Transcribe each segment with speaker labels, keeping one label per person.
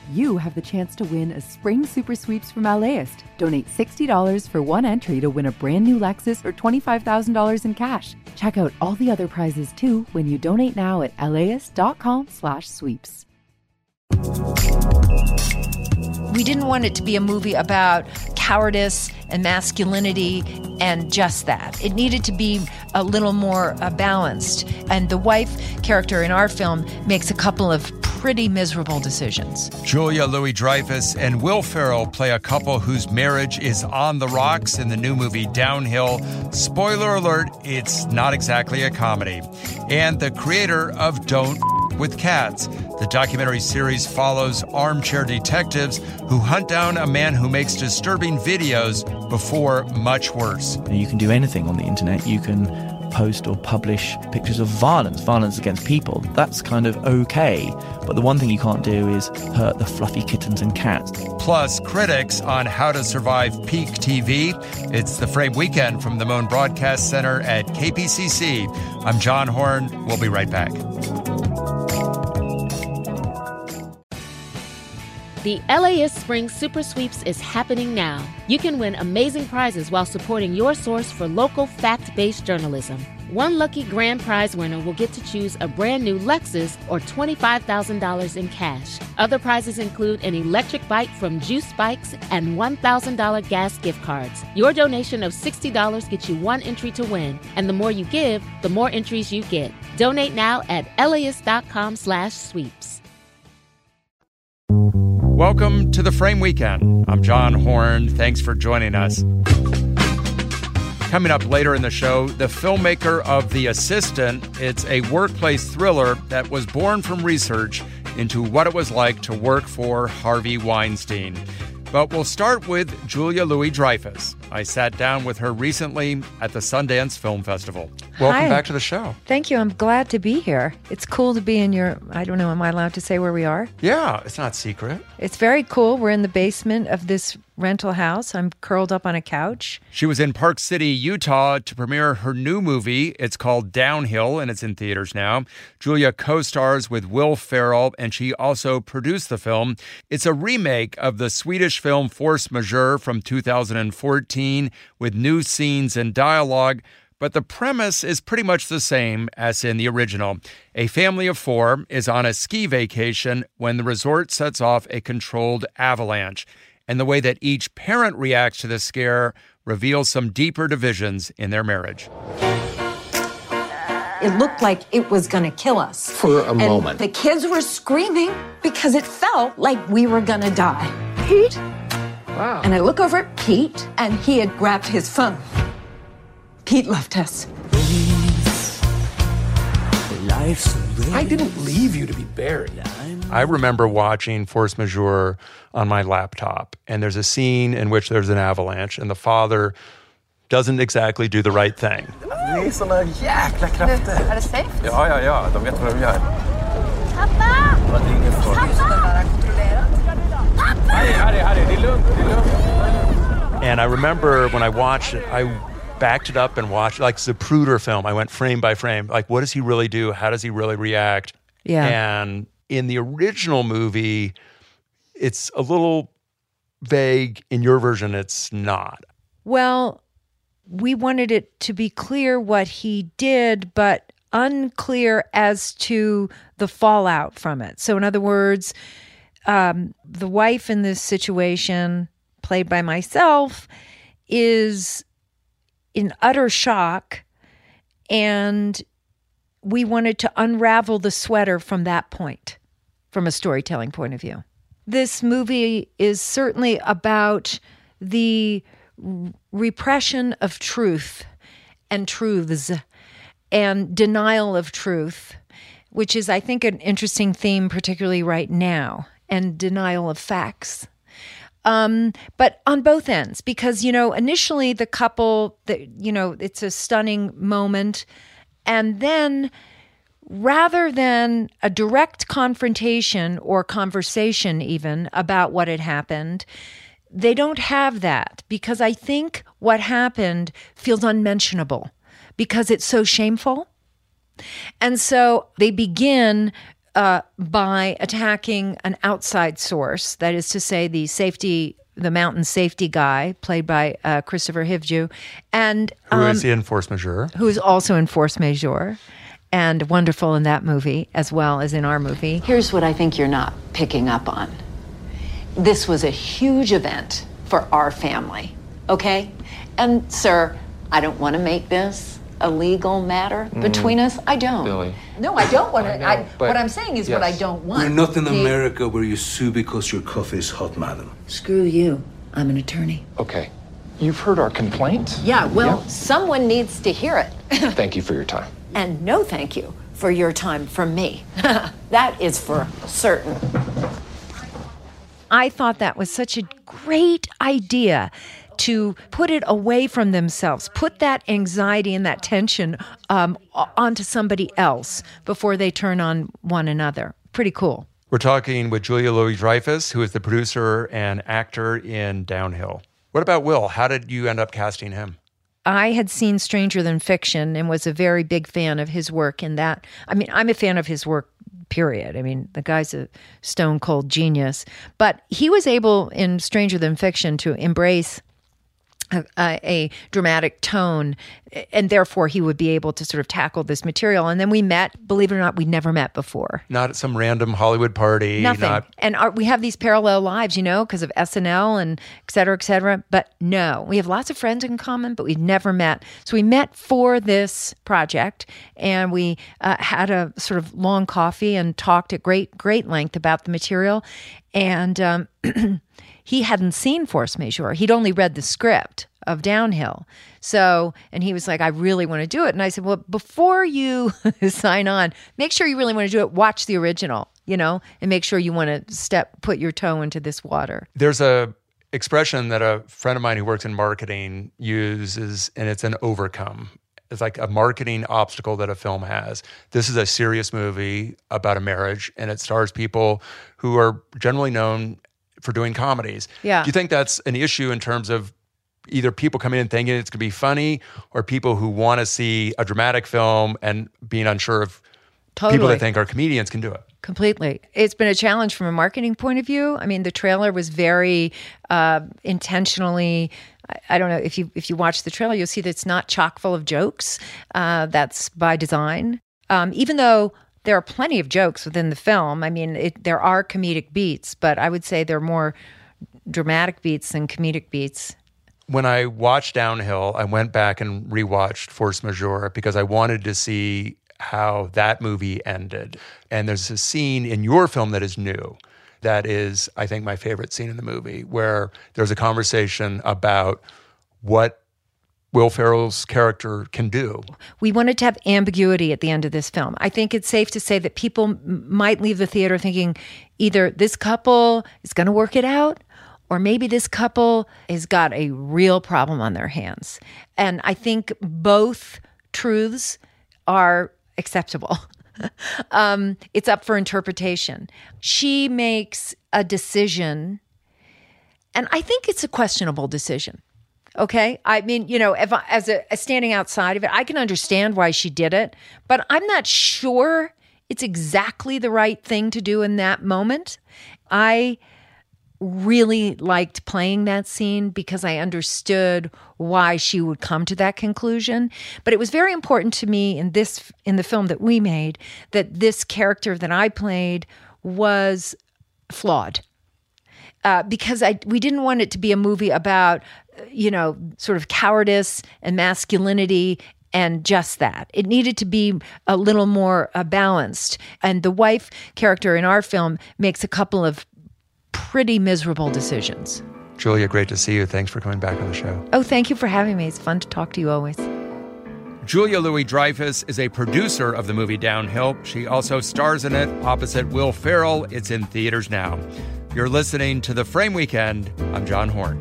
Speaker 1: you have the chance to win a spring super sweeps from LAist. Donate $60 for one entry to win a brand new Lexus or $25,000 in cash. Check out all the other prizes too when you donate now at laist.com/sweeps.
Speaker 2: We didn't want it to be a movie about cowardice and masculinity and just that. It needed to be a little more balanced. And the wife character in our film makes a couple of pretty miserable decisions.
Speaker 3: Julia Louis-Dreyfus and Will Ferrell play a couple whose marriage is on the rocks in the new movie Downhill. Spoiler alert, it's not exactly a comedy. And the creator of Don't with Cats. The documentary series follows armchair detectives who hunt down a man who makes disturbing videos before much worse.
Speaker 4: You can do anything on the internet. You can post or publish pictures of violence against people. That's kind of okay. But the one thing you can't do is hurt the fluffy kittens and cats.
Speaker 3: Plus, critics on how to survive peak TV. It's the Frame Weekend from the Moan Broadcast Center at KPCC. I'm John Horn. We'll be right back.
Speaker 5: The LAist Spring Super Sweeps is happening now. You can win amazing prizes while supporting your source for local fact-based journalism. One lucky grand prize winner will get to choose a brand new Lexus or $25,000 in cash. Other prizes include an electric bike from Juice Bikes and $1,000 gas gift cards. Your donation of $60 gets you one entry to win, and the more you give, the more entries you get. Donate now at laist.com/sweeps.
Speaker 3: Welcome to the Frame Weekend. I'm John Horn. Thanks for joining us. Coming up later in the show, the filmmaker of The Assistant. It's a workplace thriller that was born from research into what it was like to work for Harvey Weinstein. But we'll start with Julia Louis-Dreyfus. I sat down with her recently at the Sundance Film Festival. Welcome back to the show.
Speaker 2: Thank you. I'm glad to be here. It's cool to be in your, I don't know, am I allowed to say where we are?
Speaker 3: Yeah, it's not secret.
Speaker 2: It's very cool. We're in the basement of this rental house. I'm curled up on a couch.
Speaker 3: She was in Park City, Utah to premiere her new movie. It's called Downhill, and it's in theaters now. Julia co-stars with Will Ferrell, and she also produced the film. It's a remake of the Swedish film Force Majeure from 2014 with new scenes and dialogue. But the premise is pretty much the same as in the original. A family of four is on a ski vacation when the resort sets off a controlled avalanche. And the way that each parent reacts to the scare reveals some deeper divisions in their marriage.
Speaker 6: It looked like it was going to kill us.
Speaker 7: For a moment.
Speaker 6: The kids were screaming because it felt like we were going to die. Pete?
Speaker 7: Wow.
Speaker 6: And I look over at Pete, and he had grabbed his phone. Pete left us.
Speaker 7: I didn't leave you to be buried.
Speaker 3: I remember watching Force Majeure on my laptop, and there's a scene in which there's an avalanche, and the father doesn't exactly do the right thing.
Speaker 7: Det är såna jäkla krafter.
Speaker 6: Är det safe?
Speaker 7: Ja. De vet vad de gör.
Speaker 6: Pappa!
Speaker 7: Det är ingen fråga. Harry, det är lugnt.
Speaker 3: And I remember when I watched it, I backed it up and watched like Zapruder film. I went frame by frame. Like, what does he really do? How does he really react?
Speaker 2: Yeah.
Speaker 3: And in the original movie, it's a little vague. In your version, it's not.
Speaker 2: Well, we wanted it to be clear what he did, but unclear as to the fallout from it. So in other words, the wife in this situation, played by myself, is in utter shock, and we wanted to unravel the sweater from that point, from a storytelling point of view. This movie is certainly about the repression of truth and truths and denial of truth, which is, I think, an interesting theme, particularly right now, and denial of facts. But on both ends, because, initially the couple, it's a stunning moment. And then rather than a direct confrontation or conversation even about what had happened, they don't have that, because I think what happened feels unmentionable because it's so shameful. And so they begin by attacking an outside source, that is to say the mountain safety guy, played by Christopher Hivju, and
Speaker 3: who is in Force Majeure.
Speaker 2: Who is also in Force Majeure, and wonderful in that movie as well as in our movie.
Speaker 6: Here's what I think you're not picking up on. This was a huge event for our family, okay? And, sir, I don't want to make this a legal matter between us. I don't.
Speaker 7: Billy.
Speaker 6: No, I don't want to.
Speaker 7: But
Speaker 6: what I'm saying is what I don't want.
Speaker 8: We're not in America where you sue because your coffee is hot, madam.
Speaker 6: Screw you. I'm an attorney.
Speaker 7: Okay. You've heard our complaint?
Speaker 6: Yeah, well, someone needs to hear it.
Speaker 7: Thank you for your time.
Speaker 6: And no thank you for your time from me. That is for certain.
Speaker 2: I thought that was such a great idea to put it away from themselves, put that anxiety and that tension onto somebody else before they turn on one another. Pretty cool.
Speaker 3: We're talking with Julia Louis-Dreyfus, who is the producer and actor in Downhill. What about Will? How did you end up casting him?
Speaker 2: I had seen Stranger Than Fiction and was a very big fan of his work in that. I mean, I'm a fan of his work, period. I mean, the guy's a stone cold genius. But he was able in Stranger Than Fiction to embrace a dramatic tone, and therefore he would be able to sort of tackle this material. And then we met, believe it or not, we'd never met before.
Speaker 3: Not at some random Hollywood party.
Speaker 2: Nothing. And we have these parallel lives, you know, because of SNL and et cetera, et cetera. But no, we have lots of friends in common, but we've never met. So we met for this project, and we had a sort of long coffee and talked at great length about the material. And he hadn't seen Force Majeure. He'd only read the script of Downhill. So, and he was like, I really want to do it. And I said, well, before you sign on, make sure you really want to do it. Watch the original, you know, and make sure you want to put your toe into this water.
Speaker 3: There's a expression that a friend of mine who works in marketing uses, and it's an overcome. It's like a marketing obstacle that a film has. This is a serious movie about a marriage, and it stars people who are generally known for doing comedies.
Speaker 2: Yeah.
Speaker 3: Do you think that's an issue in terms of either people coming in thinking it's going to be funny, or people who want to see a dramatic film and being unsure if people that think are comedians can do it?
Speaker 2: Completely. It's been a challenge from a marketing point of view. I mean, the trailer was very intentionally, I don't know, if you watch the trailer, you'll see that it's not chock full of jokes. That's by design. Even though there are plenty of jokes within the film. I mean, there are comedic beats, but I would say there are more dramatic beats than comedic beats.
Speaker 3: When I watched Downhill, I went back and rewatched Force Majeure because I wanted to see how that movie ended. And there's a scene in your film that is new. That is, I think, my favorite scene in the movie, where there's a conversation about what Will Ferrell's character can do.
Speaker 2: We wanted to have ambiguity at the end of this film. I think it's safe to say that people might leave the theater thinking either this couple is going to work it out, or maybe this couple has got a real problem on their hands. And I think both truths are acceptable. It's up for interpretation. She makes a decision, and I think it's a questionable decision. Okay? I mean, you know, if as standing outside of it, I can understand why she did it, but I'm not sure it's exactly the right thing to do in that moment. I really liked playing that scene because I understood why she would come to that conclusion. But it was very important to me in the film that we made that this character that I played was flawed. Because we didn't want it to be a movie about, you know, sort of cowardice and masculinity and just that. It needed to be a little more balanced. And the wife character in our film makes a couple of pretty miserable decisions.
Speaker 3: Julia, great to see you. Thanks for coming back on the show.
Speaker 2: Oh, thank you for having me. It's fun to talk to you always.
Speaker 3: Julia Louis-Dreyfus is a producer of the movie Downhill. She also stars in it opposite Will Ferrell. It's in theaters now. You're listening to The Frame Weekend. I'm John Horn.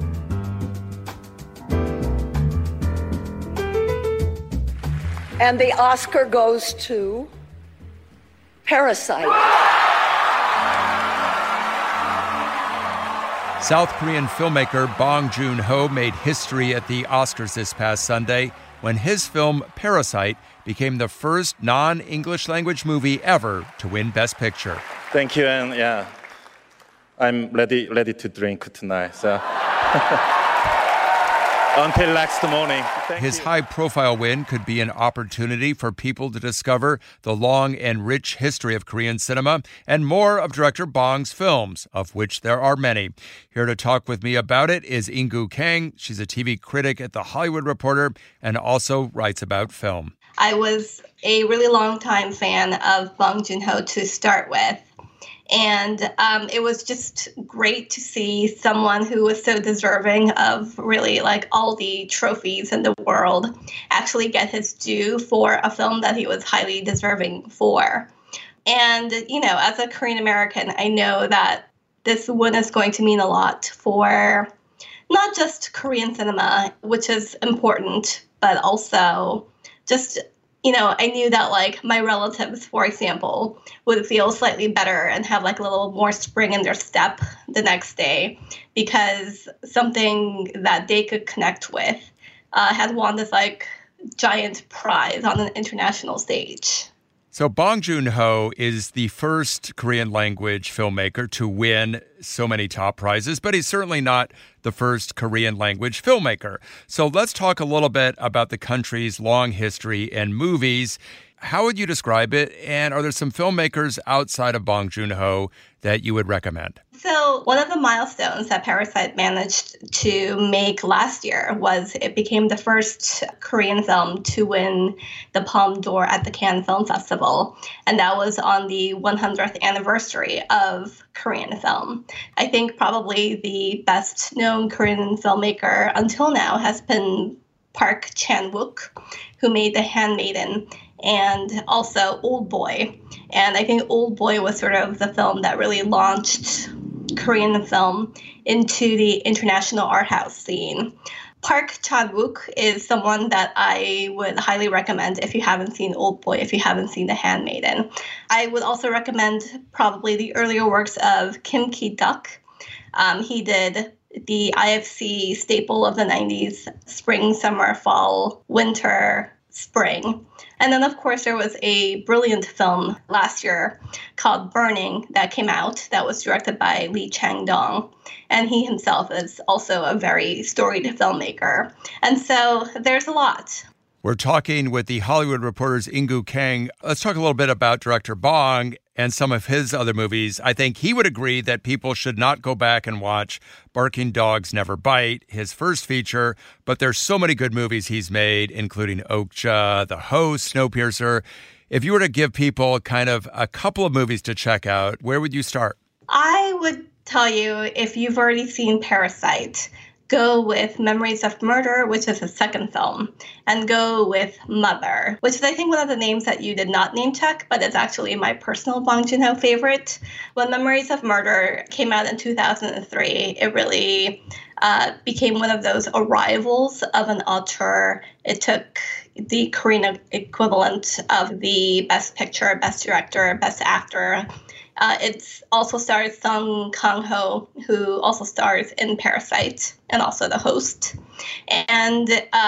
Speaker 6: And the Oscar goes to Parasite.
Speaker 3: South Korean filmmaker Bong Joon-ho made history at the Oscars this past Sunday. when his film Parasite became the first non-English language movie ever to win Best Picture.
Speaker 9: Thank you, and yeah, I'm ready to drink tonight. So. Until next morning.
Speaker 3: His high-profile win could be an opportunity for people to discover the long and rich history of Korean cinema and more of director Bong's films, of which there are many. Here to talk with me about it is In-gu Kang. She's a TV critic at The Hollywood Reporter and also writes about film.
Speaker 10: I was a really long-time fan of Bong Joon-ho to start with. And it was just great to see someone who was so deserving of really like all the trophies in the world actually get his due for a film that he was highly deserving for. And, you know, as a Korean American, I know that this win is going to mean a lot for not just Korean cinema, which is important, but also just, you know, I knew that like my relatives, for example, would feel slightly better and have like a little more spring in their step the next day because something that they could connect with had won this like giant prize on an international stage.
Speaker 3: So Bong Joon-ho is the first Korean language filmmaker to win so many top prizes, but he's certainly not the first Korean language filmmaker. So let's talk a little bit about the country's long history in movies. How would you describe it? And are there some filmmakers outside of Bong Joon-ho that you would recommend?
Speaker 10: So one of the milestones that Parasite managed to make last year was it became the first Korean film to win the Palme d'Or at the Cannes Film Festival. And that was on the 100th anniversary of Korean film. I think probably the best known Korean filmmaker until now has been Park Chan-wook, who made The Handmaiden and also Old Boy. And I think Old Boy was sort of the film that really launched Korean film into the international art house scene. Park Chan-wook is someone that I would highly recommend if you haven't seen Old Boy, if you haven't seen The Handmaiden. I would also recommend probably the earlier works of Kim Ki-duk. He did the IFC staple of the 90s, spring, summer, fall, winter, spring. And then, of course, there was a brilliant film last year called Burning that came out that was directed by Lee Chang-dong. And he himself is also a very storied filmmaker. And so there's a lot.
Speaker 3: We're talking with The Hollywood Reporter's In-gu Kang. Let's talk a little bit about director Bong and some of his other movies. I think he would agree that people should not go back and watch Barking Dogs Never Bite, his first feature, but there's so many good movies he's made, including Okja, The Host, Snowpiercer. If you were to give people kind of a couple of movies to check out, where would you start?
Speaker 10: I would tell you, if you've already seen Parasite, go with Memories of Murder, which is his second film, and go with Mother, which is, I think, one of the names that you did not name check, but it's actually my personal Bong Joon-ho favorite. When Memories of Murder came out in 2003, it really became one of those arrivals of an auteur. It took the Korean equivalent of the Best Picture, Best Director, Best Actor. It also stars Sung Kang-ho, who also stars in Parasite and also The Host. And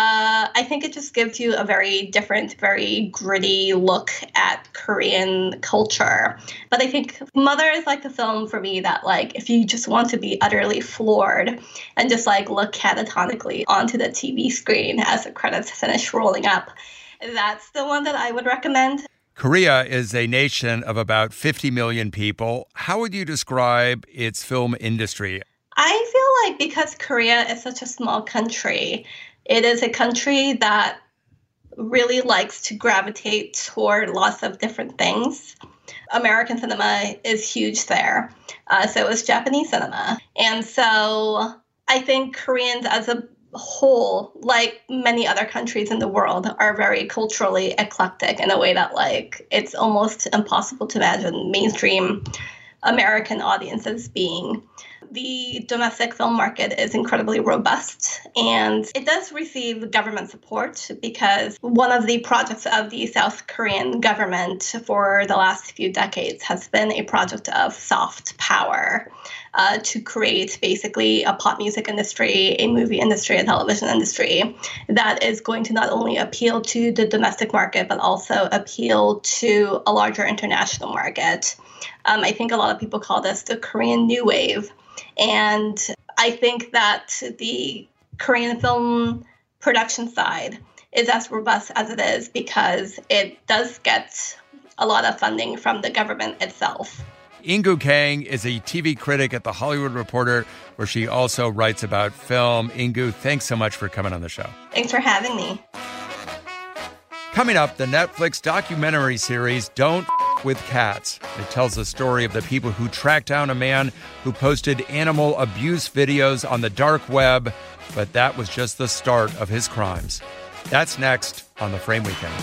Speaker 10: I think it just gives you a very different, very gritty look at Korean culture. But I think Mother is like the film for me that, like, if you just want to be utterly floored and just like look catatonically onto the TV screen as the credits finish rolling up, that's the one that I would recommend.
Speaker 3: Korea is a nation of about 50 million people. How would you describe its film industry?
Speaker 10: I feel like because Korea is such a small country, it is a country that really likes to gravitate toward lots of different things. American cinema is huge there. So is Japanese cinema. And so I think Koreans as a whole, like many other countries in the world, are very culturally eclectic in a way that, like, it's almost impossible to imagine mainstream American audiences being. the domestic film market is incredibly robust, and it does receive government support because one of the projects of the South Korean government for the last few decades has been a project of soft power to create basically a pop music industry, a movie industry, a television industry that is going to not only appeal to the domestic market, but also appeal to a larger international market. I think a lot of people call this the Korean New Wave. And I think that the Korean film production side is as robust as it is because it does get a lot of funding from the government itself.
Speaker 3: Inkoo Kang is a TV critic at The Hollywood Reporter, where she also writes about film. Inkoo, thanks so much for coming on the show.
Speaker 10: Thanks for having me.
Speaker 3: Coming up, the Netflix documentary series Don't with Cats. It tells the story of the people who tracked down a man who posted animal abuse videos on the dark web, but that was just the start of his crimes. That's next on The Frame Weekend.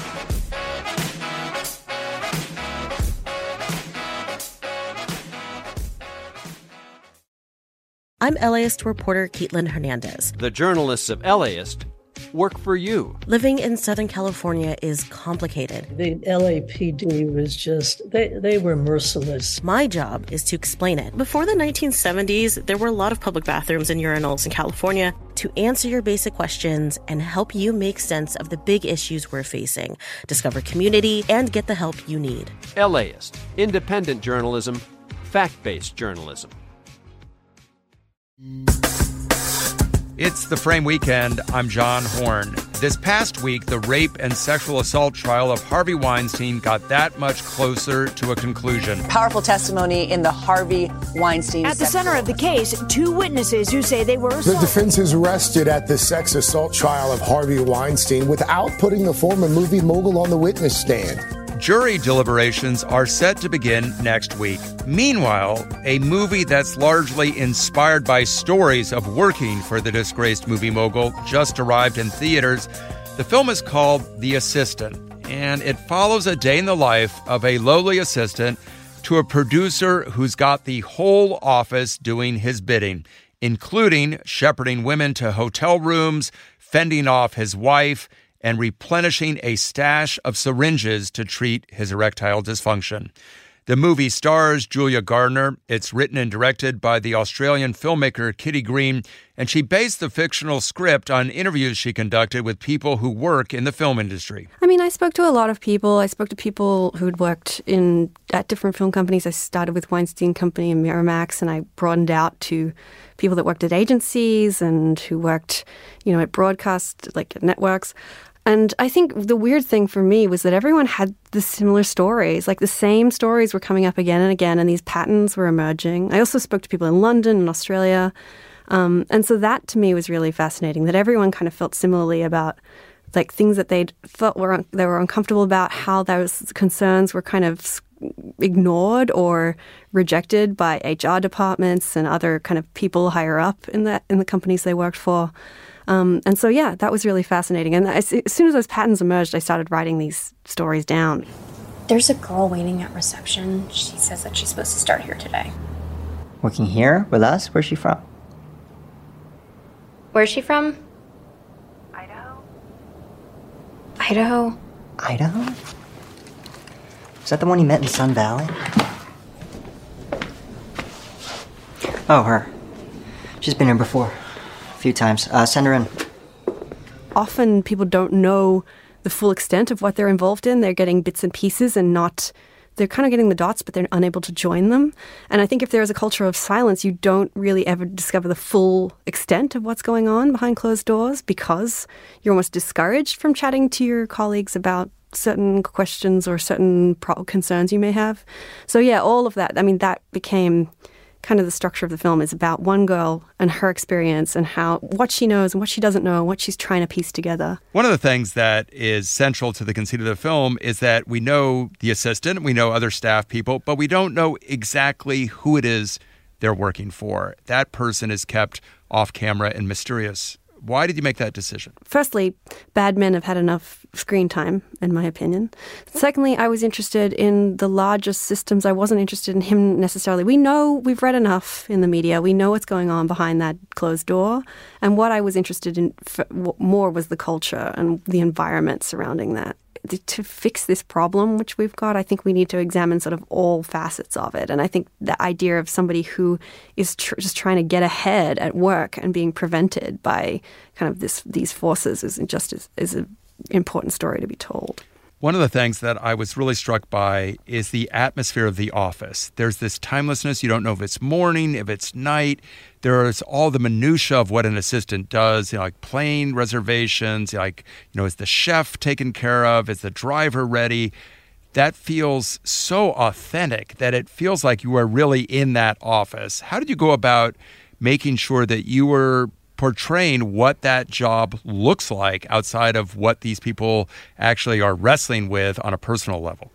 Speaker 11: I'm LAist reporter Caitlin Hernandez.
Speaker 12: The journalists of LAist work for you.
Speaker 11: Living in Southern California is complicated.
Speaker 13: The LAPD was just, they were merciless.
Speaker 11: My job is to explain it. Before the 1970s, there were a lot of public bathrooms and urinals in California to answer your basic questions and help you make sense of the big issues we're facing, discover community, and get the help you need.
Speaker 12: LAist. Independent journalism. Fact-based journalism.
Speaker 3: It's The Frame Weekend. I'm John Horn. This past week, the rape and sexual assault trial of Harvey Weinstein got that much closer to a conclusion.
Speaker 14: Powerful testimony in the Harvey Weinstein.
Speaker 15: At the center of the case, two witnesses who say they were assaulted.
Speaker 16: The defense is arrested at the sex assault trial of Harvey Weinstein without putting the former movie mogul on the witness stand.
Speaker 3: Jury deliberations are set to begin next week. Meanwhile, a movie that's largely inspired by stories of working for the disgraced movie mogul just arrived in theaters. The film is called The Assistant, and it follows a day in the life of a lowly assistant to a producer who's got the whole office doing his bidding, including shepherding women to hotel rooms, fending off his wife, and replenishing a stash of syringes to treat his erectile dysfunction. The movie stars Julia Gardner. It's written and directed by the Australian filmmaker Kitty Green, and she based the fictional script on interviews she conducted with people who work in the film industry.
Speaker 17: I mean, I spoke to a lot of people. I spoke to people who'd worked at different film companies. I started with Weinstein Company and Miramax, and I broadened out to people that worked at agencies and who worked, at broadcast, like at networks. And I think the weird thing for me was that everyone had the similar stories, like the same stories were coming up again and again, and these patterns were emerging. I also spoke to people in London and Australia. And so that to me was really fascinating, that everyone kind of felt similarly about like things that they were uncomfortable about, how those concerns were kind of ignored or rejected by HR departments and other kind of people higher up in the companies they worked for. And so, yeah, that was really fascinating. And as soon as those patterns emerged, I started writing these stories down.
Speaker 18: There's a girl waiting at reception. She says that she's supposed to start here today.
Speaker 19: Working here with us? Where's she from?
Speaker 18: Where's she from? Idaho.
Speaker 19: Idaho? Is that the one you met in Sun Valley? Oh, her. She's been here before. A few times. Send her in.
Speaker 17: Often people don't know the full extent of what they're involved in. They're getting bits and pieces they're kind of getting the dots, but they're unable to join them. And I think if there is a culture of silence, you don't really ever discover the full extent of what's going on behind closed doors because you're almost discouraged from chatting to your colleagues about certain questions or certain concerns you may have. So yeah, all of that, I mean, that became kind of the structure of the film is about one girl and her experience and what she knows and what she doesn't know, what she's trying to piece together.
Speaker 3: One of the things that is central to the conceit of the film is that we know the assistant, we know other staff people, but we don't know exactly who it is they're working for. That person is kept off camera and mysterious. Why did you make that decision?
Speaker 17: Firstly, bad men have had enough screen time, in my opinion. Secondly, I was interested in the largest systems. I wasn't interested in him necessarily. We've read enough in the media. We know what's going on behind that closed door. And what I was interested in more was the culture and the environment surrounding that. To fix this problem, which we've got, I think we need to examine sort of all facets of it. And I think the idea of somebody who is just trying to get ahead at work and being prevented by kind of these forces is an important story to be told.
Speaker 3: One of the things that I was really struck by is the atmosphere of the office. There's this timelessness. You don't know if it's morning, if it's night. There's all the minutia of what an assistant does, like plane reservations, is the chef taken care of? Is the driver ready? That feels so authentic that it feels like you are really in that office. How did you go about making sure that you were portraying what that job looks like outside of what these people actually are wrestling with on a personal level?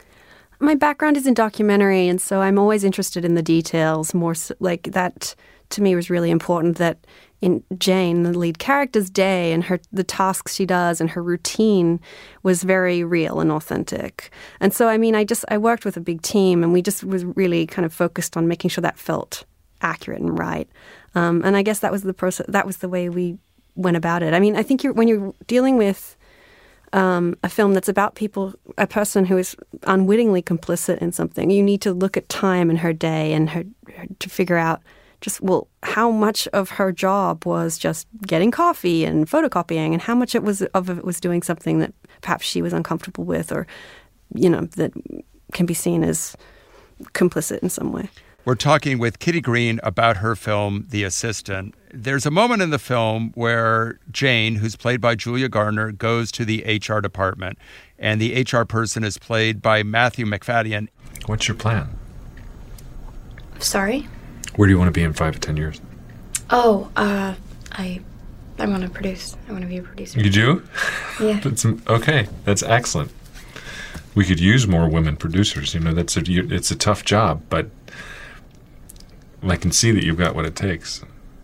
Speaker 17: My background is in documentary, and so I'm always interested in the details. More so, like that, to me, was really important. That in Jane, the lead character's day and the tasks she does and her routine was very real and authentic. And so, I worked with a big team, and we just was really kind of focused on making sure that felt accurate and right. And I guess that was the process. That was the way we went about it. I think when you're dealing with a film that's about a person who is unwittingly complicit in something, you need to look at time in her day and her to figure out how much of her job was just getting coffee and photocopying, and how much it was doing something that perhaps she was uncomfortable with, or that can be seen as complicit in some way.
Speaker 3: We're talking with Kitty Green about her film, The Assistant. There's a moment in the film where Jane, who's played by Julia Garner, goes to the HR department, and the HR person is played by Matthew Macfadyen.
Speaker 20: What's your plan?
Speaker 18: Sorry?
Speaker 20: Where do you want to be in 5 to 10 years?
Speaker 18: Oh, I want to produce. I want to be a producer.
Speaker 20: You do?
Speaker 18: Yeah.
Speaker 20: Okay, that's excellent. We could use more women producers. It's a tough job, but I can see that you've got what it takes.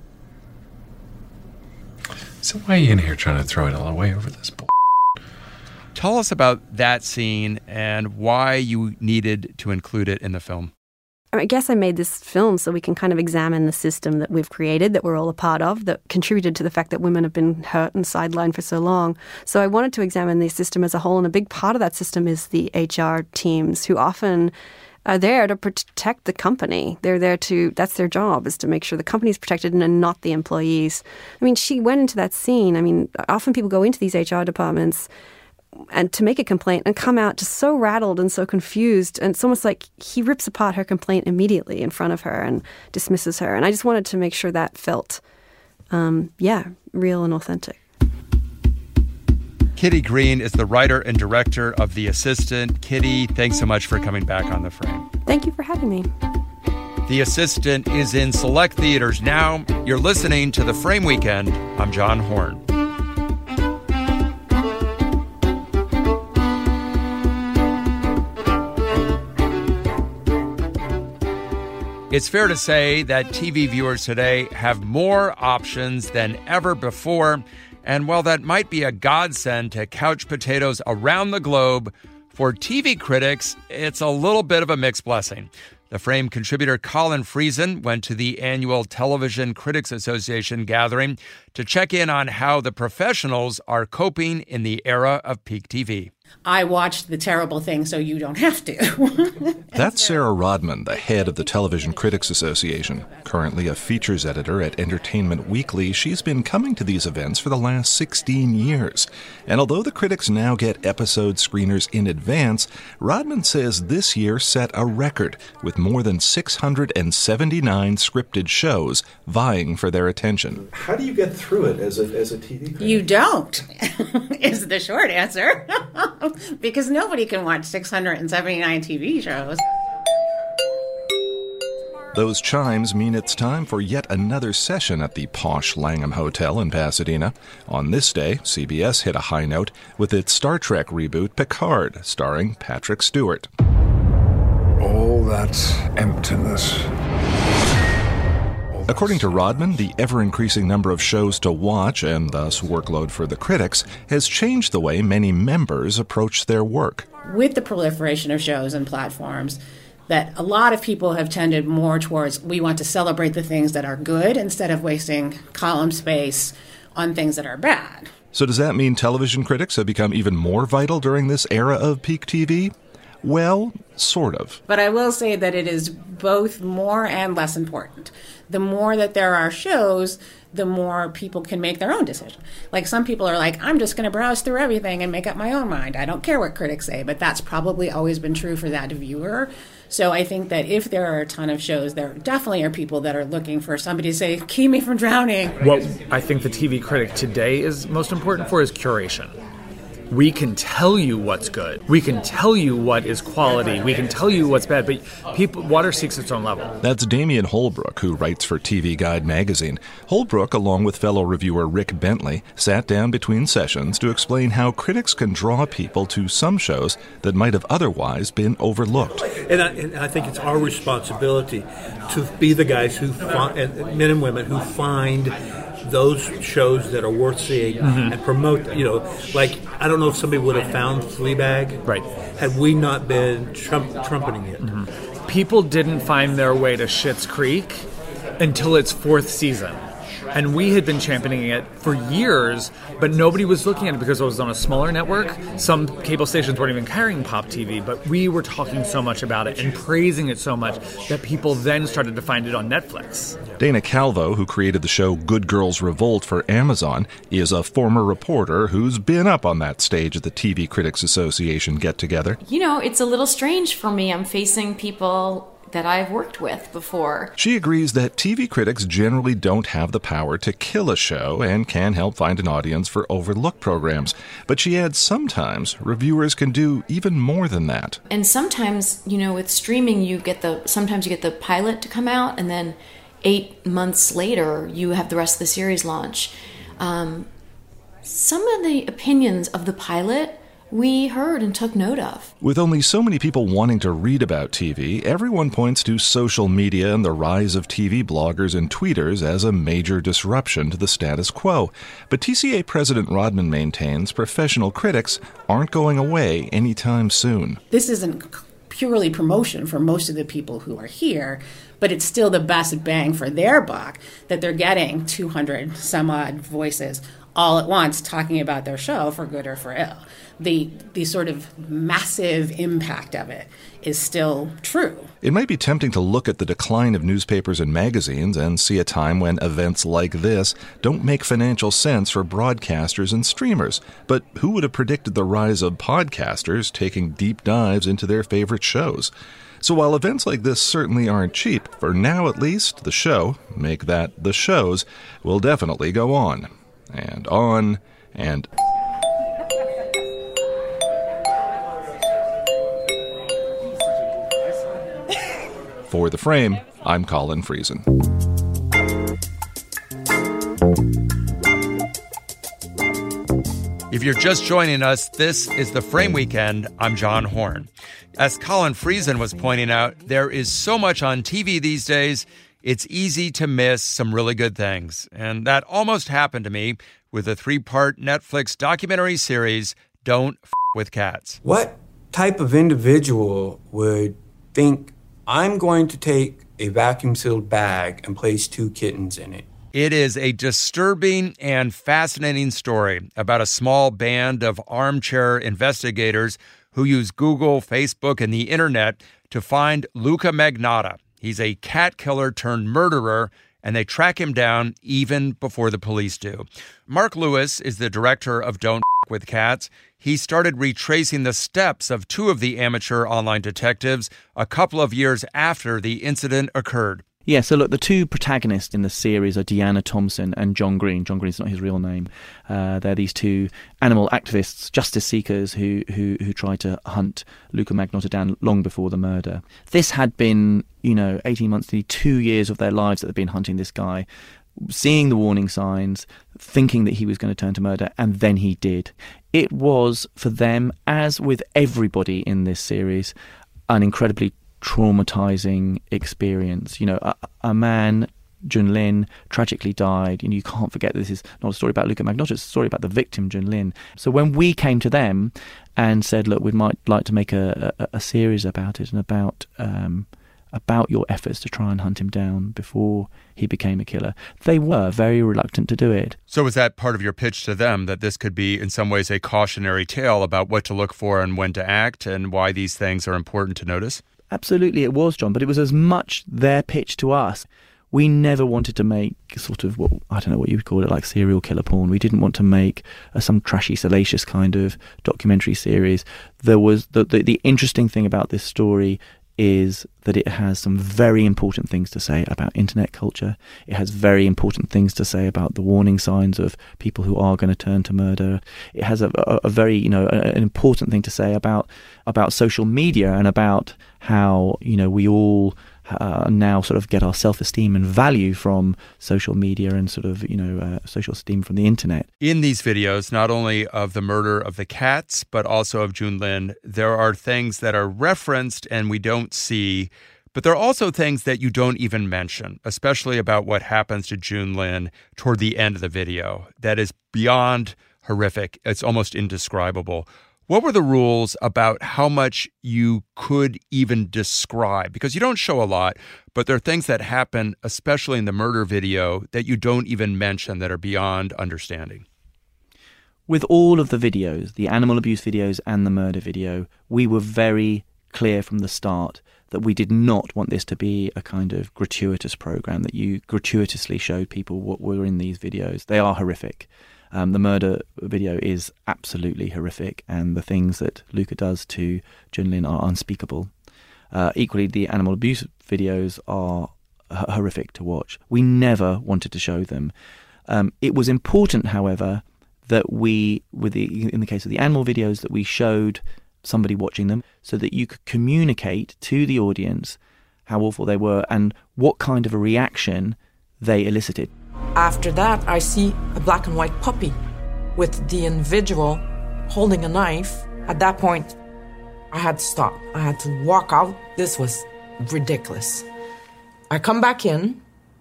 Speaker 20: So why are you in here trying to throw it all away over this bull?
Speaker 3: Tell us about that scene and why you needed to include it in the film.
Speaker 17: I guess I made this film so we can kind of examine the system that we've created, that we're all a part of, that contributed to the fact that women have been hurt and sidelined for so long. So I wanted to examine the system as a whole, and a big part of that system is the HR teams, who often are there to protect the company. They're there that's their job, is to make sure the company's protected and not the employees. She went into that scene. Often people go into these HR departments and to make a complaint and come out just so rattled and so confused. And it's almost like he rips apart her complaint immediately in front of her and dismisses her. And I just wanted to make sure that felt, real and authentic.
Speaker 3: Kitty Green is the writer and director of The Assistant. Kitty, thanks so much for coming back on The Frame.
Speaker 17: Thank you for having me.
Speaker 3: The Assistant is in select theaters now. You're listening to The Frame Weekend. I'm John Horn. It's fair to say that TV viewers today have more options than ever before. And while that might be a godsend to couch potatoes around the globe, for TV critics, it's a little bit of a mixed blessing. The Frame contributor Colin Friesen went to the annual Television Critics Association gathering to check in on how the professionals are coping in the era of peak TV.
Speaker 21: I watched the terrible thing so you don't have to.
Speaker 22: That's Sarah Rodman, the head of the Television Critics Association. Currently a features editor at Entertainment Weekly, she's been coming to these events for the last 16 years. And although the critics now get episode screeners in advance, Rodman says this year set a record with more than 679 scripted shows vying for their attention.
Speaker 23: How do you get through it as a TV critic?
Speaker 21: You don't, is the short answer. Because nobody can watch 679 TV shows.
Speaker 22: Those chimes mean it's time for yet another session at the posh Langham Hotel in Pasadena. On this day, CBS hit a high note with its Star Trek reboot Picard, starring Patrick Stewart.
Speaker 24: All that emptiness, all
Speaker 22: According to Rodman, the ever-increasing number of shows to watch, and thus workload for the critics, has changed the way many members approach their work.
Speaker 21: With the proliferation of shows and platforms, that a lot of people have tended more towards, we want to celebrate the things that are good instead of wasting column space on things that are bad.
Speaker 22: So does that mean television critics have become even more vital during this era of peak TV? Well, sort of.
Speaker 21: But I will say that it is both more and less important. The more that there are shows, the more people can make their own decision. Like some people are like, I'm just going to browse through everything and make up my own mind. I don't care what critics say, but that's probably always been true for that viewer. So I think that if there are a ton of shows, there definitely are people that are looking for somebody to say, keep me from drowning.
Speaker 1: What I think the TV critic today is most important for is curation. We can tell you what's good. We can tell you what is quality. We can tell you what's bad. But water seeks its own level.
Speaker 22: That's Damian Holbrook, who writes for TV Guide magazine. Holbrook, along with fellow reviewer Rick Bentley, sat down between sessions to explain how critics can draw people to some shows that might have otherwise been overlooked.
Speaker 7: And I think it's our responsibility to be the guys who find, men and women who find those shows that are worth seeing and promote, like, I don't know if somebody would have found Fleabag had we not been trumpeting it.
Speaker 1: People didn't find their way to Schitt's Creek until its 4th season. And we had been championing it for years, but nobody was looking at it because it was on a smaller network. Some cable stations weren't even carrying Pop TV, but we were talking so much about it and praising it so much that people then started to find it on Netflix.
Speaker 22: Dana Calvo, who created the show Good Girls Revolt for Amazon, is a former reporter who's been up on that stage at the TV Critics Association get-together.
Speaker 18: It's a little strange for me. I'm facing people that I've worked with before.
Speaker 22: She agrees that TV critics generally don't have the power to kill a show and can help find an audience for overlooked programs. But she adds sometimes reviewers can do even more than that.
Speaker 18: And sometimes, with streaming, sometimes you get the pilot to come out, and then 8 months later, you have the rest of the series launch. Some of the opinions of the pilot we heard and took note of.
Speaker 22: With only so many people wanting to read about TV, everyone points to social media and the rise of TV bloggers and tweeters as a major disruption to the status quo. But TCA President Rodman maintains professional critics aren't going away anytime soon.
Speaker 21: This isn't purely promotion for most of the people who are here, but it's still the best bang for their buck that they're getting 200 some odd voices all at once talking about their show for good or for ill. The sort of massive impact of it is still true.
Speaker 22: It might be tempting to look at the decline of newspapers and magazines and see a time when events like this don't make financial sense for broadcasters and streamers. But who would have predicted the rise of podcasters taking deep dives into their favorite shows? So while events like this certainly aren't cheap, for now at least, the show, make that the shows, will definitely go on. And on, and For The Frame, I'm Colin Friesen.
Speaker 3: If you're just joining us, this is The Frame Weekend. I'm John Horn. As Colin Friesen was pointing out, there is so much on TV these days, it's easy to miss some really good things. And that almost happened to me with a 3-part Netflix documentary series, Don't F with Cats.
Speaker 4: What type of individual would think, I'm going to take a vacuum-sealed bag and place 2 kittens in it?
Speaker 3: It is a disturbing and fascinating story about a small band of armchair investigators who use Google, Facebook, and the internet to find Luca Magnotta. He's a cat killer turned murderer, and they track him down even before the police do. Mark Lewis is the director of Don't F with Cats. He started retracing the steps of 2 of the amateur online detectives a couple of years after the incident occurred.
Speaker 5: Yeah, so look, the 2 protagonists in the series are Deanna Thompson and John Green. John Green's not his real name. They're these 2 animal activists, justice seekers who try to hunt Luca Magnotta down long before the murder. This had been, 18 months to 2 years of their lives that they've been hunting this guy, seeing the warning signs, thinking that he was going to turn to murder, and then he did. It was, for them, as with everybody in this series, an incredibly traumatizing experience. A man Junlin tragically died. You can't forget this is not a story about Luka Magnotta, it's a story about the victim, Junlin. So when we came to them and said, look, we might like to make a series about it and about your efforts to try and hunt him down before he became a killer, they were very reluctant to do it.
Speaker 3: So was that part of your pitch to them, that this could be in some ways a cautionary tale about what to look for and when to act and why these things are important to notice? Absolutely it was, John, but it was as much their pitch to us. We never wanted to make sort of, what I don't know what you would call it, like serial killer porn. We didn't want to make some trashy, salacious kind of documentary series. There was the interesting thing about this story is that it has some very important things to say about internet culture. It has very important things to say about the warning signs of people who are going to turn to murder. It has a very, an important thing to say about social media and about how, we all now sort of get our self-esteem and value from social media and sort of, social esteem from the internet. In these videos, not only of the murder of the cats, but also of Junlin, there are things that are referenced and we don't see, but there are also things that you don't even mention, especially about what happens to Junlin toward the end of the video. That is beyond horrific. It's almost indescribable. What were the rules about how much you could even describe? Because you don't show a lot, but there are things that happen, especially in the murder video, that you don't even mention that are beyond understanding. With all of the videos, the animal abuse videos and the murder video, we were very clear from the start that we did not want this to be a kind of gratuitous program, that you gratuitously showed people what were in these videos. They are horrific. The murder video is absolutely horrific, and the things that Luka does to Junlin are unspeakable. Equally, the animal abuse videos are horrific to watch. We never wanted to show them. It was important, however, that we, in the case of the animal videos, that we showed somebody watching them so that you could communicate to the audience how awful they were and what kind of a reaction they elicited.
Speaker 2: After that, I see a black and white puppy with the individual holding a knife. At that point, I had to stop. I had to walk out. This was ridiculous. I come back in,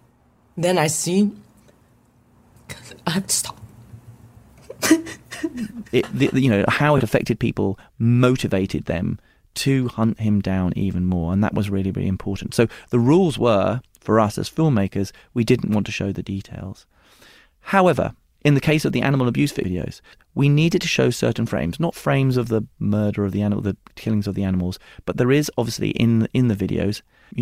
Speaker 2: then I see, I have to stop.
Speaker 5: How it affected people motivated them to hunt him down even more, and that was really, really important. So the rules were, for us as filmmakers, we didn't want to show the details. However, in the case of the animal abuse videos, we needed to show certain frames, not frames of the murder of the animal, the killings of the animals, but there is obviously in the videos,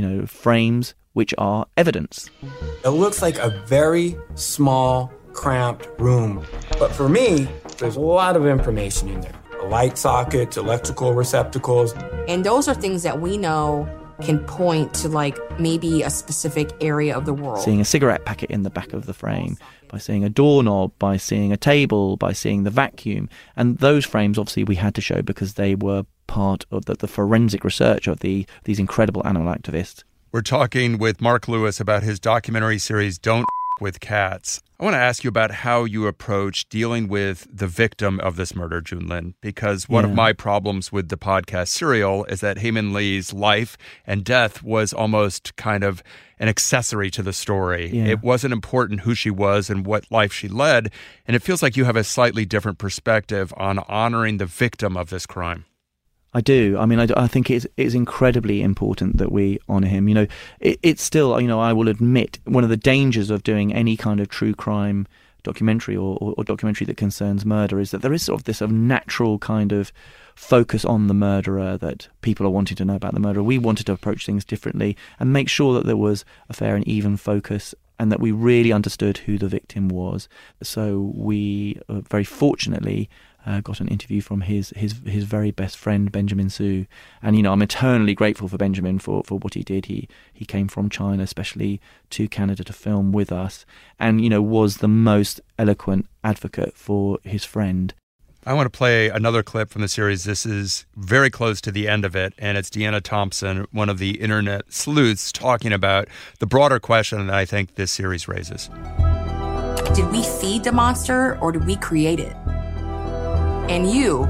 Speaker 5: frames which are evidence.
Speaker 4: It looks like a very small, cramped room, but for me, there's a lot of information in there. Light sockets, electrical receptacles.
Speaker 6: And those are things that we know can point to maybe a specific area of the world.
Speaker 5: Seeing a cigarette packet in the back of the frame, by seeing a doorknob, by seeing a table, by seeing the vacuum. And those frames, obviously, we had to show because they were part of the forensic research of these incredible animal activists. We're talking with Mark Lewis about his documentary series, Don't with Cats. I want to ask you about how you approach dealing with the victim of this murder, Junlin, because one of my problems with the podcast Serial is that Hae Min Lee's life and death was almost kind of an accessory to the story. Yeah. It wasn't important who she was and what life she led, and it feels like you have a slightly different perspective on honoring the victim of this crime. I do. I mean, I think it's incredibly important that we honour him. It's still, I will admit, one of the dangers of doing any kind of true crime documentary or documentary that concerns murder is that there is sort of this natural kind of focus on the murderer, that people are wanting to know about the murderer. We wanted to approach things differently and make sure that there was a fair and even focus and that we really understood who the victim was. So we very fortunately got an interview from his very best friend, Benjamin Su. And, I'm eternally grateful for Benjamin for what he did. He came from China, especially to Canada, to film with us and, was the most eloquent advocate for his friend. I want to play another clip from the series. This is very close to the end of it, and it's Deanna Thompson, one of the internet sleuths, talking about the broader question that I think this series raises.
Speaker 6: Did we feed the monster or did we create it? And you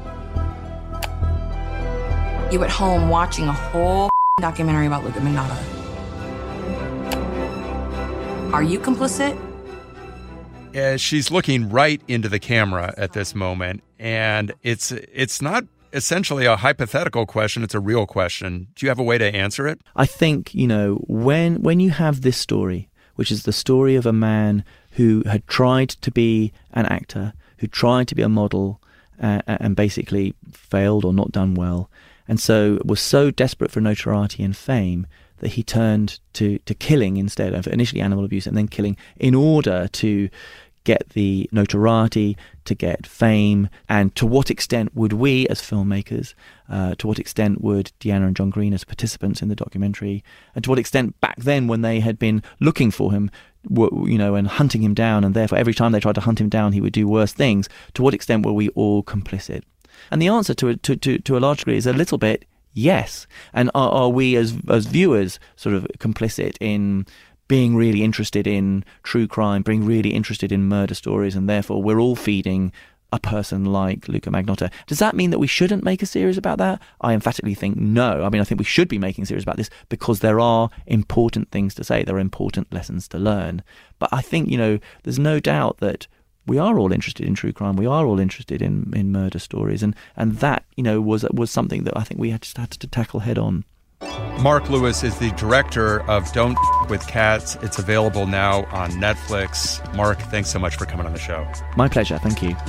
Speaker 6: at home watching a whole documentary about Luka Magnotta. Are you complicit?
Speaker 3: She's looking right into the camera at this moment, and it's not essentially a hypothetical question, it's a real question. Do you have a way to answer it?
Speaker 5: I think, when you have this story, which is the story of a man who had tried to be an actor, who tried to be a model, and basically failed or not done well, and so was so desperate for notoriety and fame that he turned to killing instead of initially animal abuse and then killing in order to get the notoriety, to get fame. And to what extent would we as filmmakers, to what extent would Deanna and John Green as participants in the documentary, and to what extent back then when they had been looking for him, and hunting him down, and therefore every time they tried to hunt him down he would do worse things, to what extent were we all complicit? And the answer to a large degree is a little bit yes. And are we as viewers sort of complicit in being really interested in true crime, being really interested in murder stories, and therefore we're all feeding a person like Luka Magnotta? Does that mean that we shouldn't make a series about that? I emphatically think no. I mean, I think we should be making a series about this because there are important things to say, there are important lessons to learn. But I think, there's no doubt that we are all interested in true crime. We are all interested in murder stories, and that was something that I think we had to tackle head on.
Speaker 3: Mark Lewis is the director of Don't with Cats. It's available now on Netflix. Mark, thanks so much for coming on the show.
Speaker 5: My pleasure. Thank you.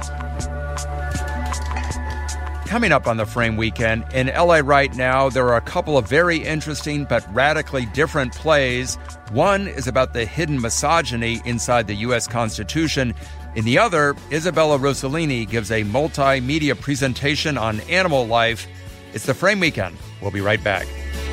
Speaker 3: Coming up on the Frame Weekend, in LA right now, there are a couple of very interesting but radically different plays. One is about the hidden misogyny inside the U.S. Constitution. In the other, Isabella Rossellini gives a multimedia presentation on animal life. It's the Frame Weekend. We'll be right back.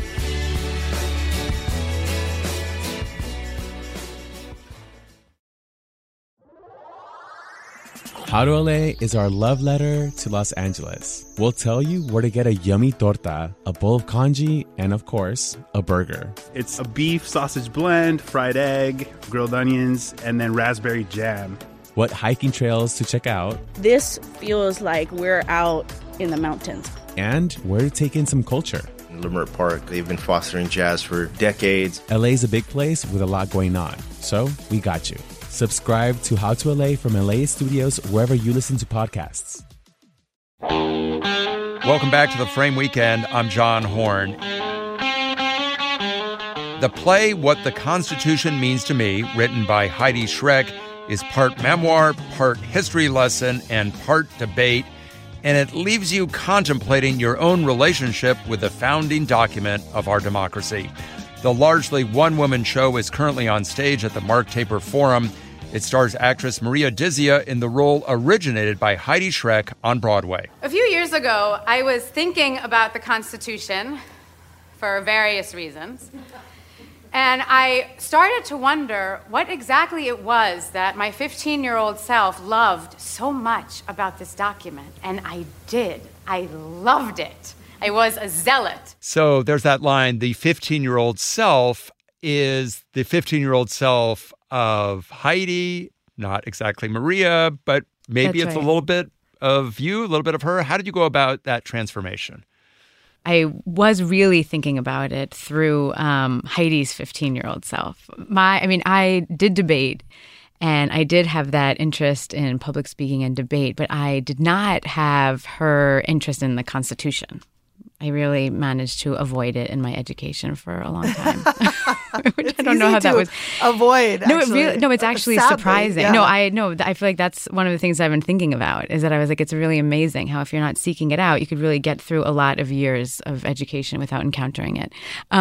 Speaker 8: How to LA is our love letter to Los Angeles. We'll tell you where to get a yummy torta, a bowl of congee, and of course, a burger.
Speaker 9: It's a beef sausage blend, fried egg, grilled onions, and then raspberry jam.
Speaker 8: What hiking trails to check out.
Speaker 10: This feels like we're out in the mountains.
Speaker 8: And where to take in some culture.
Speaker 24: In Leimert Park, they've been fostering jazz for decades.
Speaker 8: LA's a big place with a lot going on, so we got you. Subscribe to How to LA from LA Studios wherever you listen to podcasts.
Speaker 3: Welcome back to the Frame Weekend. I'm John Horn. The play What the Constitution Means to Me, written by Heidi Schreck, is part memoir, part history lesson, and part debate, and it leaves you contemplating your own relationship with the founding document of our democracy. The largely one-woman show is currently on stage at the Mark Taper Forum. It stars actress Maria Dizzia in the role originated by Heidi Schreck on Broadway.
Speaker 25: A few years ago, I was thinking about the Constitution for various reasons. And I started to wonder what exactly it was that my 15-year-old self loved so much about this document. And I did. I loved it. I was a zealot.
Speaker 3: So there's that line, the 15-year-old self is the 15-year-old self of Heidi, not exactly Maria, but maybe
Speaker 25: That's
Speaker 3: it's
Speaker 25: right.
Speaker 3: a little bit of you, a little bit of her. How did you go about that transformation?
Speaker 25: I was really thinking about it through Heidi's 15-year-old self. I did debate, and I did have that interest in public speaking and debate, but I did not have her interest in the Constitution. I really managed to avoid it in my education for a long time. Which I don't know how that was.
Speaker 26: Avoid.
Speaker 25: It's actually
Speaker 26: Sadly,
Speaker 25: surprising.
Speaker 26: yeah.
Speaker 25: I feel like that's one of the things I've been thinking about is that I was like, it's really amazing how if you're not seeking it out, you could really get through a lot of years of education without encountering it.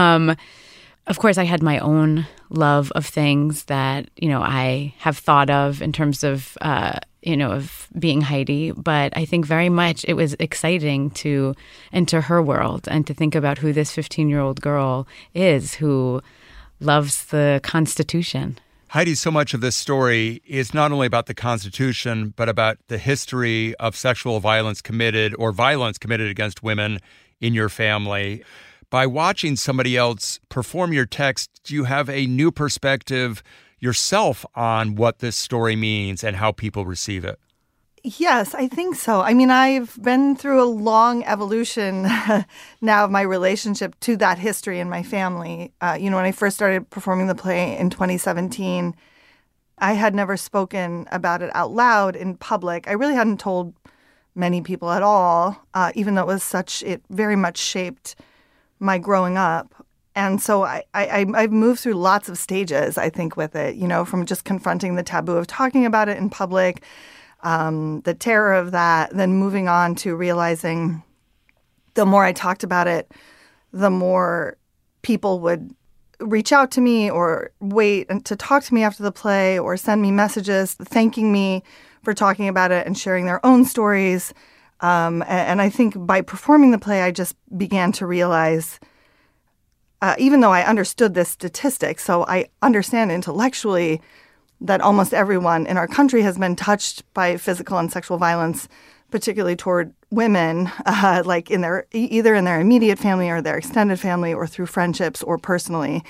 Speaker 25: Of course, I had my own love of things that, I have thought of in terms of, of being Heidi. But I think very much it was exciting to enter her world and to think about who this 15-year-old girl is who loves the Constitution.
Speaker 3: Heidi, so much of this story is not only about the Constitution, but about the history of sexual violence committed or violence committed against women in your family. By watching somebody else perform your text, do you have a new perspective yourself on what this story means and how people receive it?
Speaker 11: Yes, I think so. I mean, I've been through a long evolution now of my relationship to that history in my family. When I first started performing the play in 2017, I had never spoken about it out loud in public. I really hadn't told many people at all, even though it very much shaped my growing up. And so I've moved through lots of stages, I think, with it, from just confronting the taboo of talking about it in public, the terror of that, then moving on to realizing the more I talked about it, the more people would reach out to me or wait to talk to me after the play or send me messages thanking me for talking about it and sharing their own stories. And I think by performing the play, I just began to realize, even though I understood this statistic, so I understand intellectually that almost everyone in our country has been touched by physical and sexual violence, particularly toward women, like either in their immediate family or their extended family or through friendships or personally.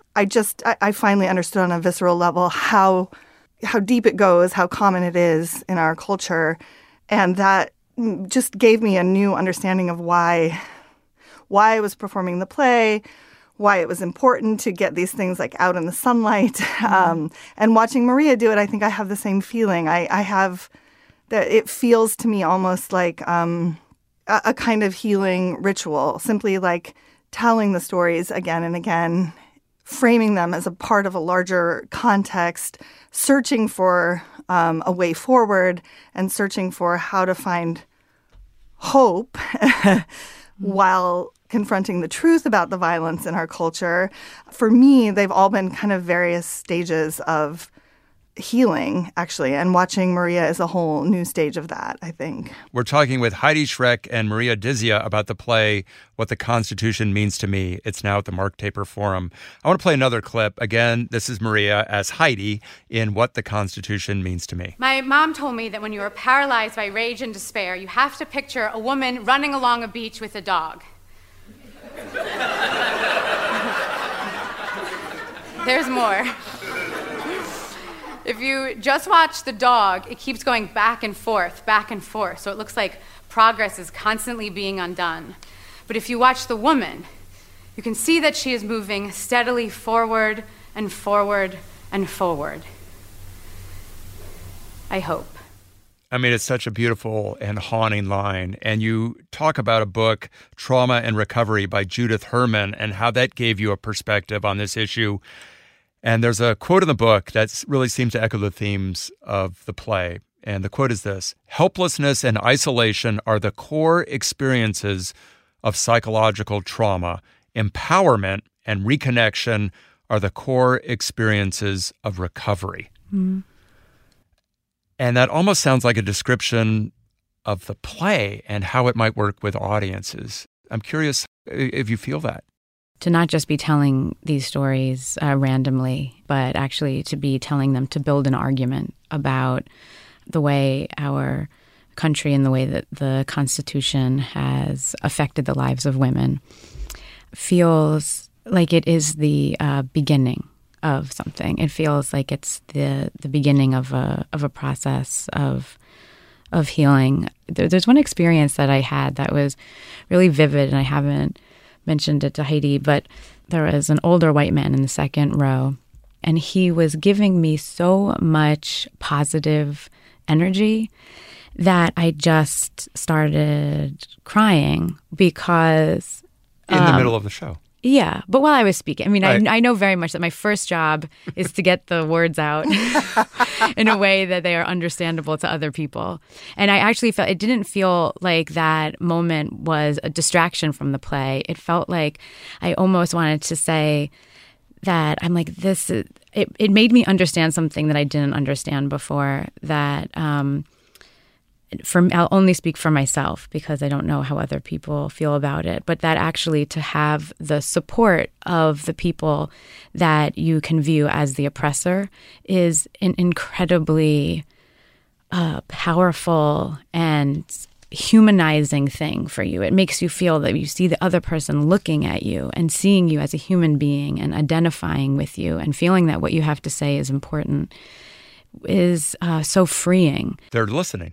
Speaker 11: I finally understood on a visceral level how deep it goes, how common it is in our culture, and that just gave me a new understanding of why I was performing the play, why it was important to get these things like out in the sunlight. And watching Maria do it, I think I have the same feeling. I have that it feels to me almost like a kind of healing ritual, simply like telling the stories again and again, framing them as a part of a larger context, searching for a way forward and searching for how to find hope while confronting the truth about the violence in our culture. For me, they've all been kind of various stages of healing, actually, and watching Maria is a whole new stage of that, I think.
Speaker 3: We're talking with Heidi Schreck and Maria Dizzia about the play, What the Constitution Means to Me. It's now at the Mark Taper Forum. I want to play another clip. Again, this is Maria as Heidi in What the Constitution Means to Me.
Speaker 12: My mom told me that when you are paralyzed by rage and despair, you have to picture a woman running along a beach with a dog. There's more. If you just watch the dog, it keeps going back and forth, so it looks like progress is constantly being undone. But if you watch the woman, you can see that she is moving steadily forward and forward and forward. I hope.
Speaker 3: I mean, it's such a beautiful and haunting line. And you talk about a book, Trauma and Recovery by Judith Herman, and how that gave you a perspective on this issue. And there's a quote in the book that really seems to echo the themes of the play. And the quote is this: "Helplessness and isolation are the core experiences of psychological trauma. Empowerment and reconnection are the core experiences of recovery." Mm-hmm. And that almost sounds like a description of the play and how it might work with audiences. I'm curious if you feel that.
Speaker 25: To not just be telling these stories randomly, but actually to be telling them to build an argument about the way our country and the way that the Constitution has affected the lives of women feels like it is the beginning of something. It feels like it's the beginning of a process of healing. There's one experience that I had that was really vivid, and I haven't mentioned it to Heidi, but there was an older white man in the second row, and he was giving me so much positive energy that I just started crying because...
Speaker 3: In the middle of the show.
Speaker 25: Yeah, but while I was speaking, I mean,
Speaker 3: right.
Speaker 25: I know very much that my first job is to get the words out in a way that they are understandable to other people. And I actually felt, it didn't feel like that moment was a distraction from the play. It felt like I almost wanted to say that I'm like, this is, it made me understand something that I didn't understand before, that I'll only speak for myself because I don't know how other people feel about it, but that actually to have the support of the people that you can view as the oppressor is an incredibly powerful and humanizing thing for you. It makes you feel that you see the other person looking at you and seeing you as a human being and identifying with you and feeling that what you have to say is important is so freeing.
Speaker 3: They're listening.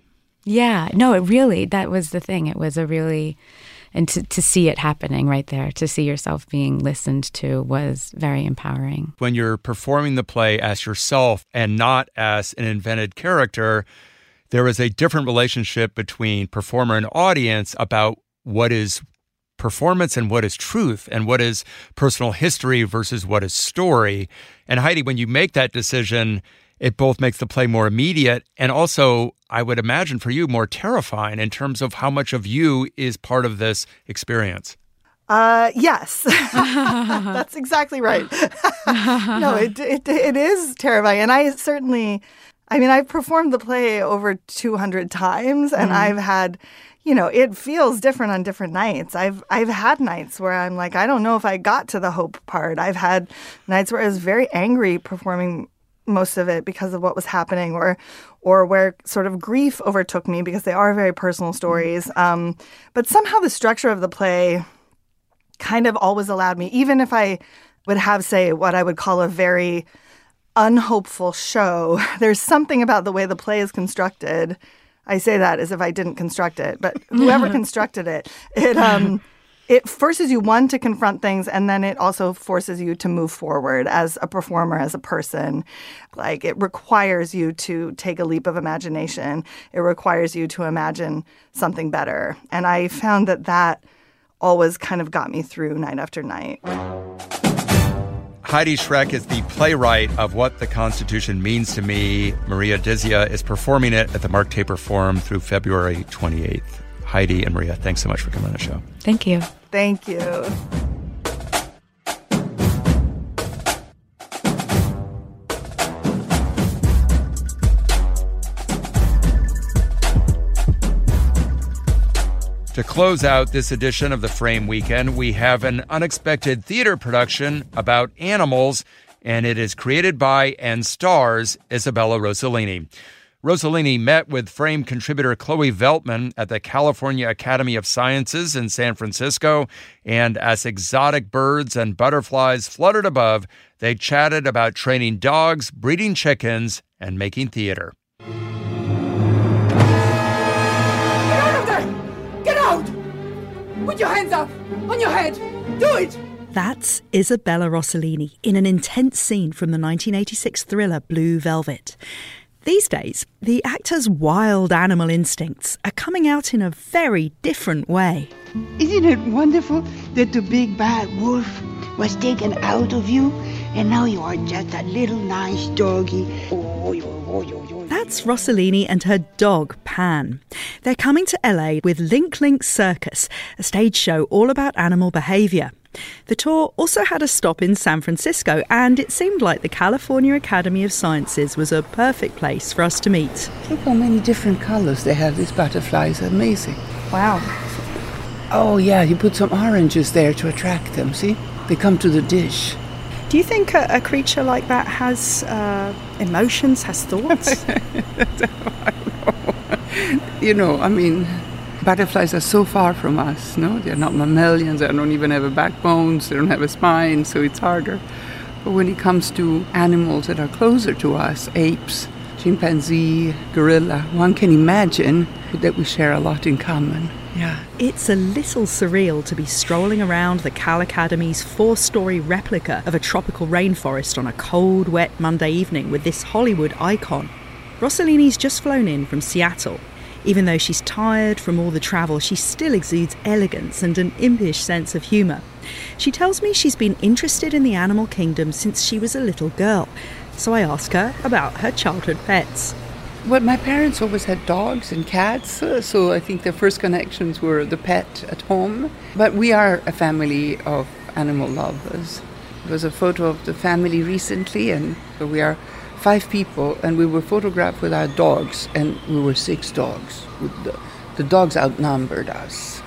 Speaker 25: Yeah, no, it really, that was the thing. It was a really, and to see it happening right there, to see yourself being listened to was very empowering.
Speaker 3: When you're performing the play as yourself and not as an invented character, there is a different relationship between performer and audience about what is performance and what is truth and what is personal history versus what is story. And Heidi, when you make that decision, it both makes the play more immediate and also, I would imagine for you, more terrifying in terms of how much of you is part of this experience.
Speaker 11: Yes, that's exactly right. No, it is terrifying. And I've performed the play over 200 times and I've had, it feels different on different nights. I've had nights where I'm like, I don't know if I got to the hope part. I've had nights where I was very angry performing most of it because of what was happening or where sort of grief overtook me because they are very personal stories. But somehow the structure of the play kind of always allowed me, even if I would have, say, what I would call a very unhopeful show, there's something about the way the play is constructed. I say that as if I didn't construct it, but whoever constructed it, it forces you, one, to confront things, and then it also forces you to move forward as a performer, as a person. Like, it requires you to take a leap of imagination. It requires you to imagine something better. And I found that always kind of got me through night after night.
Speaker 3: Heidi Schreck is the playwright of What the Constitution Means to Me. Maria Dizzia is performing it at the Mark Taper Forum through February 28th. Heidi and Maria, thanks so much for coming on the show.
Speaker 25: Thank you.
Speaker 11: Thank you.
Speaker 3: To close out this edition of the Frame Weekend, we have an unexpected theater production about animals, and it is created by and stars Isabella Rossellini. Rossellini met with Frame contributor Chloe Veltman at the California Academy of Sciences in San Francisco, and as exotic birds and butterflies fluttered above, they chatted about training dogs, breeding chickens, and making theater.
Speaker 13: Get out! Put your hands up! On your head! Do it!
Speaker 14: That's Isabella Rossellini in an intense scene from the 1986 thriller Blue Velvet. These days, the actor's wild animal instincts are coming out in a very different way.
Speaker 15: Isn't it wonderful that the big bad wolf was taken out of you and now you are just a little nice doggy?
Speaker 14: That's Rossellini and her dog, Pan. They're coming to LA with Link Link Circus, a stage show all about animal behaviour. The tour also had a stop in San Francisco, and it seemed like the California Academy of Sciences was a perfect place for us to meet.
Speaker 15: Look how many different colours they have, these butterflies. Amazing.
Speaker 14: Wow.
Speaker 15: Oh, yeah, you put some oranges there to attract them, see? They come to the dish.
Speaker 14: Do you think a creature like that has emotions, has thoughts?
Speaker 15: I mean, butterflies are so far from us, no? They're not mammalians, they don't even have a backbone, they don't have a spine, so it's harder. But when it comes to animals that are closer to us, apes, chimpanzee, gorilla, one can imagine that we share a lot in common. Yeah.
Speaker 14: It's a little surreal to be strolling around the Cal Academy's 4-story replica of a tropical rainforest on a cold, wet Monday evening with this Hollywood icon. Rossellini's just flown in from Seattle. Even though she's tired from all the travel, she still exudes elegance and an impish sense of humour. She tells me she's been interested in the animal kingdom since she was a little girl. So I ask her about her childhood pets.
Speaker 15: Well, my parents always had dogs and cats, so I think their first connections were the pet at home. But we are a family of animal lovers. There was a photo of the family recently, and we are 5 people, and we were photographed with our dogs, and we were 6 dogs. The dogs outnumbered us.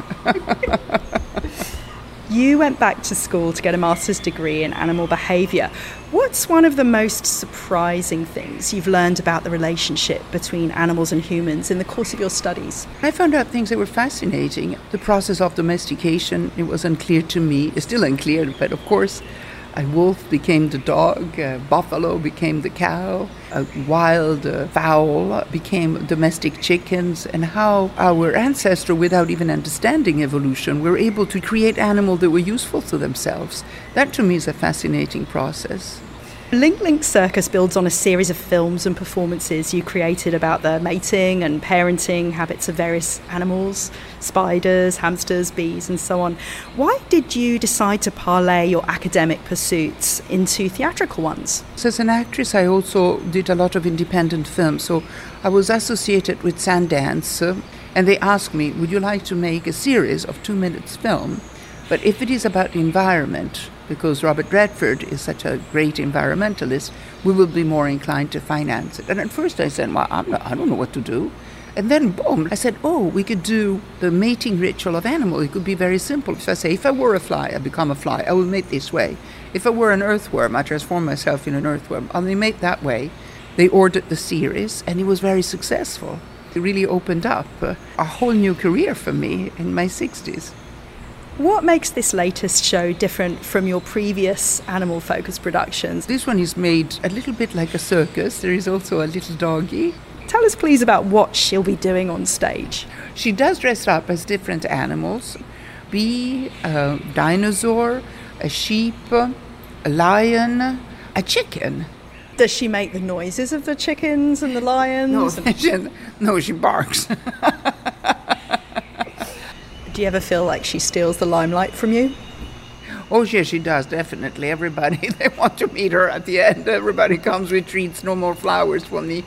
Speaker 14: You went back to school to get a master's degree in animal behaviour. What's one of the most surprising things you've learned about the relationship between animals and humans in the course of your studies?
Speaker 15: I found out things that were fascinating. The process of domestication, it was unclear to me. It's still unclear, but of course, A wolf became the dog, a buffalo became the cow, a wild fowl became domestic chickens, and how our ancestors, without even understanding evolution, were able to create animals that were useful to themselves. That to me is a fascinating process.
Speaker 14: Link Link Circus builds on a series of films and performances you created about the mating and parenting habits of various animals, spiders, hamsters, bees, and so on. Why did you decide to parlay your academic pursuits into theatrical ones?
Speaker 15: So as an actress, I also did a lot of independent films. So I was associated with Sundance, and they asked me, would you like to make a series of 2 minutes film? But if it is about the environment, because Robert Redford is such a great environmentalist, we will be more inclined to finance it. And at first I said, well, I don't know what to do. And then, boom, I said, we could do the mating ritual of animals. It could be very simple. If I say, if I were a fly, I become a fly, I will mate this way. If I were an earthworm, I transform myself in an earthworm. I'll mate that way. They ordered the series, and it was very successful. It really opened up a whole new career for me in my 60s.
Speaker 14: What makes this latest show different from your previous animal-focused productions?
Speaker 15: This one is made a little bit like a circus. There is also a little doggy.
Speaker 14: Tell us, please, about what she'll be doing on stage.
Speaker 15: She does dress up as different animals. Bee, a dinosaur, a sheep, a lion, a chicken.
Speaker 14: Does she make the noises of the chickens and the lions?
Speaker 15: No, she barks.
Speaker 14: Do you ever feel like she steals the limelight from you?
Speaker 15: Oh, yes, she does, definitely. Everybody, they want to meet her at the end. Everybody comes with treats, no more flowers for me.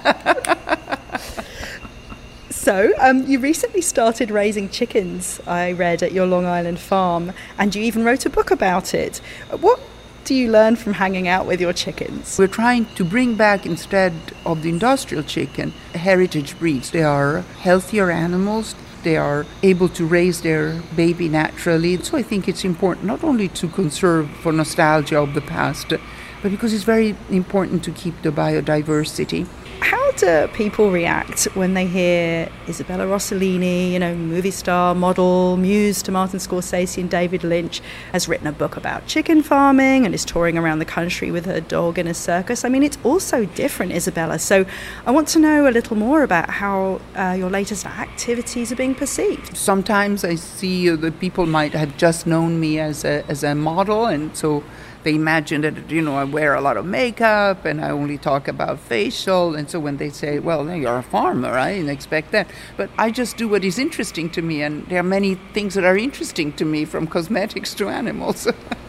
Speaker 14: So, you recently started raising chickens, I read, at your Long Island farm, and you even wrote a book about it. What do you learn from hanging out with your chickens?
Speaker 15: We're trying to bring back, instead of the industrial chicken, heritage breeds. They are healthier animals. They are able to raise their baby naturally. So I think it's important not only to conserve for nostalgia of the past, but because it's very important to keep the biodiversity.
Speaker 14: How do people react when they hear Isabella Rossellini, movie star, model, muse to Martin Scorsese and David Lynch, has written a book about chicken farming and is touring around the country with her dog in a circus? I mean, it's all so different, Isabella. So I want to know a little more about how your latest activities are being perceived.
Speaker 15: Sometimes I see that people might have just known me as a model, and so they imagine that, I wear a lot of makeup and I only talk about facial. And so when they say, well, you're a farmer, I didn't expect that. But I just do what is interesting to me. And there are many things that are interesting to me, from cosmetics to animals.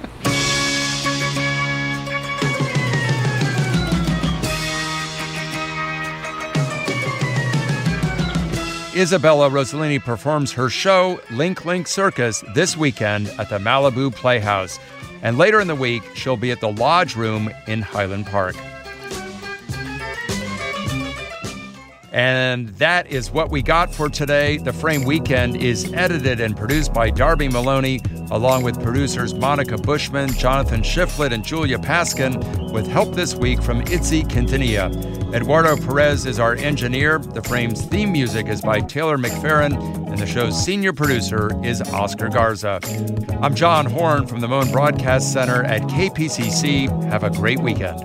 Speaker 3: Isabella Rossellini performs her show, Link Link Circus, this weekend at the Malibu Playhouse. And later in the week, she'll be at the Lodge Room in Highland Park. And that is what we got for today. The Frame Weekend is edited and produced by Darby Maloney, along with producers Monica Bushman, Jonathan Shiflett, and Julia Paskin, with help this week from Itzi Quintanilla. Eduardo Perez is our engineer. The Frame's theme music is by Taylor McFerrin, and the show's senior producer is Oscar Garza. I'm John Horn from the Moen Broadcast Center at KPCC. Have a great weekend.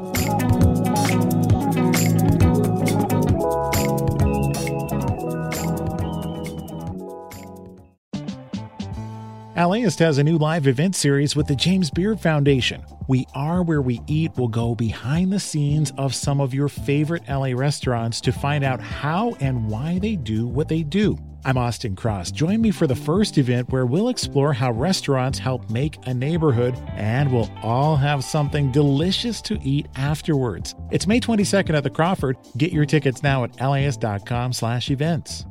Speaker 16: LAist has a new live event series with the James Beard Foundation. We Are Where We Eat will go behind the scenes of some of your favorite LA restaurants to find out how and why they do what they do. I'm Austin Cross. Join me for the first event where we'll explore how restaurants help make a neighborhood, and we'll all have something delicious to eat afterwards. It's May 22nd at the Crawford. Get your tickets now at LAist.com/events.